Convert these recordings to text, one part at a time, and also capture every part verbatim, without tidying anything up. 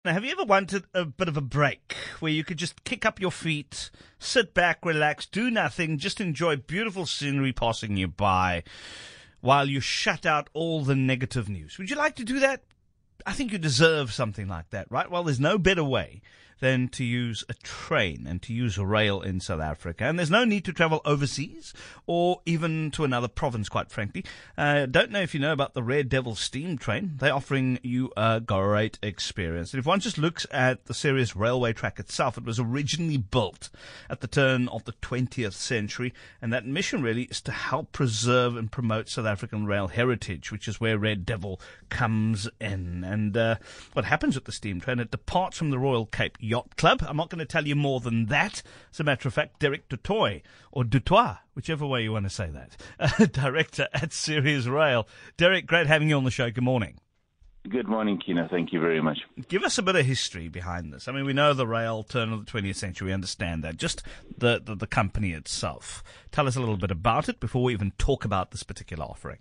Now, have you ever wanted a bit of a break where you could just kick up your feet, sit back, relax, do nothing, just enjoy beautiful scenery passing you by while you shut out all the negative news? Would you like to do that? I think you deserve something like that, right? Well, there's no better way than to use a train and to use rail in South Africa. And there's no need to travel overseas or even to another province, quite frankly. Uh, don't know if you know about the Red Devil Steam Train. They're offering you a great experience. And if one just looks at the Sirius railway track itself, it was originally built at the turn of the twentieth century. And that mission really is to help preserve and promote South African rail heritage, which is where Red Devil comes in. And uh, what happens with the steam train, it departs from the Royal Cape Yacht Club. I'm not going to tell you more than that. As a matter of fact, Derek Dutoy, or Dutois, whichever way you want to say that, uh, director at Sirius Rail. Derek, great having you on the show. Good morning. Good morning, Kina. Thank you very much. Give us a bit of history behind this. I mean, we know the rail turn of the twentieth century. We understand that. Just the, the, the company itself. Tell us a little bit about it before we even talk about this particular offering.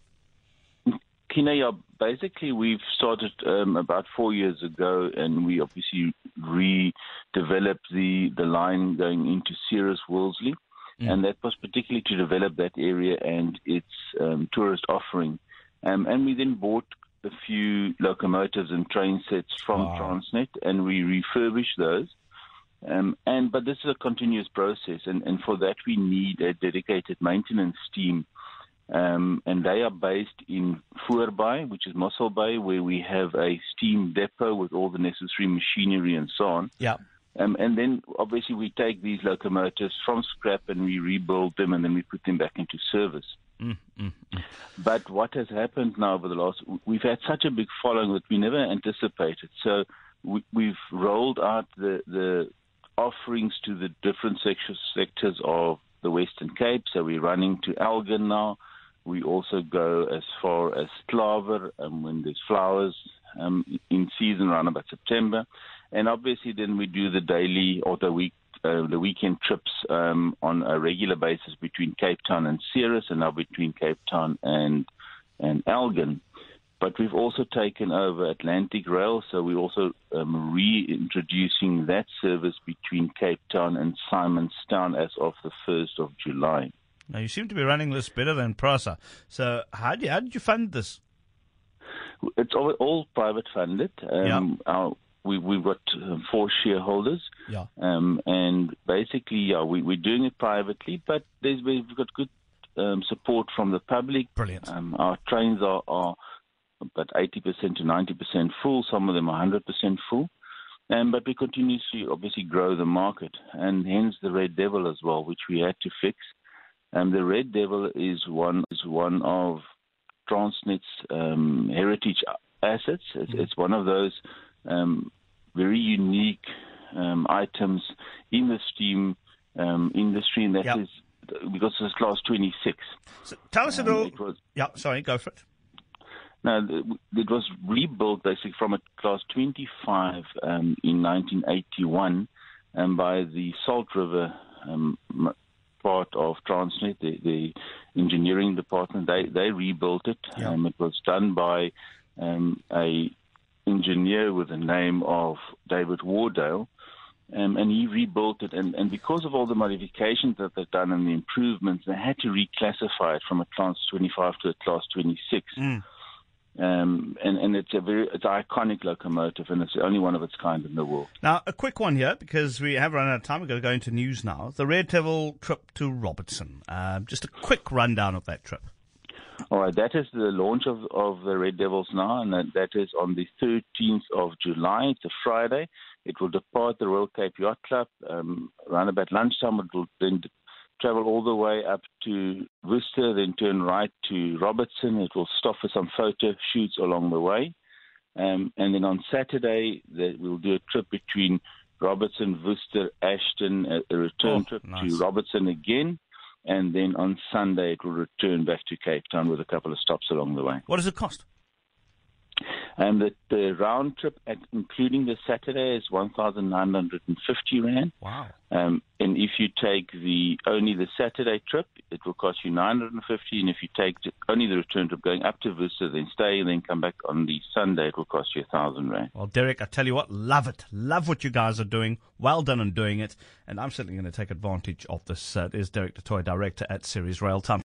Kina, yeah, basically we've started um, about four years ago, and we obviously redeveloped the, the line going into Ceres Wolseley, mm. and that was particularly to develop that area and its um, tourist offering. Um, and we then bought a few locomotives and train sets from wow. Transnet, and we refurbished those. Um, and but this is a continuous process, and, and for that we need a dedicated maintenance team. Um, and they are based in Voorbay, which is Mossel Bay, where we have a steam depot with all the necessary machinery and so on. Yeah. Um, and then, obviously, we take these locomotives from scrap and we rebuild them, and then we put them back into service. Mm, mm, mm. But what has happened now over the last, we've had such a big following that we never anticipated. So we, we've rolled out the, the offerings to the different sectors, sectors of the Western Cape. So we're running to Elgin now. We also go as far as Klaver um, when there's flowers um, in season around about September. And obviously then we do the daily or the week, uh, the weekend trips um, on a regular basis between Cape Town and Ceres, and now between Cape Town and, and Elgin. But we've also taken over Atlantic Rail, so we're also um, reintroducing that service between Cape Town and Simonstown as of the first of July. Now, you seem to be running this better than PRASA. So how did you, how did you fund this? It's all, all private funded. Um, yeah. our, we, we've got uh, four shareholders. Yeah. Um, and basically, yeah, we, we're doing it privately, but there's, we've got good um, support from the public. Brilliant. Um, our trains are... are about eighty percent to ninety percent full. Some of them are one hundred percent full. Um, but we continuously, obviously, grow the market, and hence the Red Devil as well, which we had to fix. Um, the Red Devil is one is one of Transnet's um, heritage assets. It's, it's one of those um, very unique um, items in the steam um, industry, and that yep. is because it's class twenty-six. So tell us um, a little. Was, yeah, sorry, go for it. Now, it was rebuilt basically from a class twenty-five um, in nineteen eighty-one um, by the Salt River um, part of Transnet, the, the engineering department. They they rebuilt it. Yeah. Um, it was done by um, a engineer with the name of David Wardale, um, and he rebuilt it. And, and because of all the modifications that they've done and the improvements, they had to reclassify it from a class twenty-five to a class twenty-six. Mm. Um, and, and it's a very it's an iconic locomotive, and it's the only one of its kind in the world. Now, a quick one here, because we have run out of time. We've got to go into news now. The Red Devil trip to Robertson. Uh, just a quick rundown of that trip. All right, that is the launch of, of the Red Devils now, and that, that is on the thirteenth of July. It's a Friday. It will depart the Royal Cape Yacht Club um, around about lunchtime. It will then travel all the way up to Worcester, then turn right to Robertson. It will stop for some photo shoots along the way. Um, and then on Saturday, the, we'll do a trip between Robertson, Worcester, Ashton, a, a return oh, trip nice. to Robertson again. And then on Sunday, it will return back to Cape Town with a couple of stops along the way. What does it cost? And the, the round trip, at, including the Saturday, is one thousand nine hundred fifty rand. Wow. Um, and if you take the only the Saturday trip, it will cost you nine hundred fifty. And if you take only the return trip going up to Worcester, then stay, and then come back on the Sunday, it will cost you one thousand rand. Well, Derek, I tell you what, love it. Love what you guys are doing. Well done on doing it. And I'm certainly going to take advantage of this. Uh, there's Derek du Toit, Director at Ceres Rail Time.